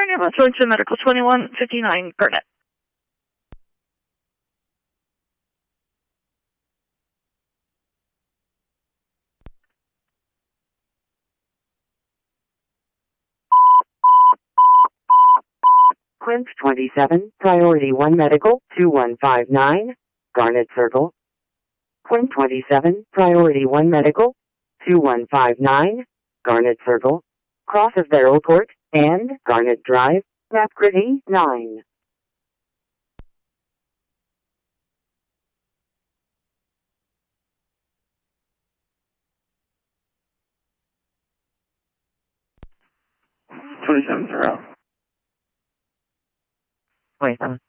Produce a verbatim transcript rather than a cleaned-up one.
ambulance, going to medical twenty-one fifty-nine Garnet. Quint twenty-seven, Priority one Medical, two one five nine, Garnet Circle. Quint twenty-seven, Priority one Medical, two one five nine, Garnet Circle, cross of Barrel Court, and Garnet Drive, Napcritty nine. twenty-seven zero. twenty-seven.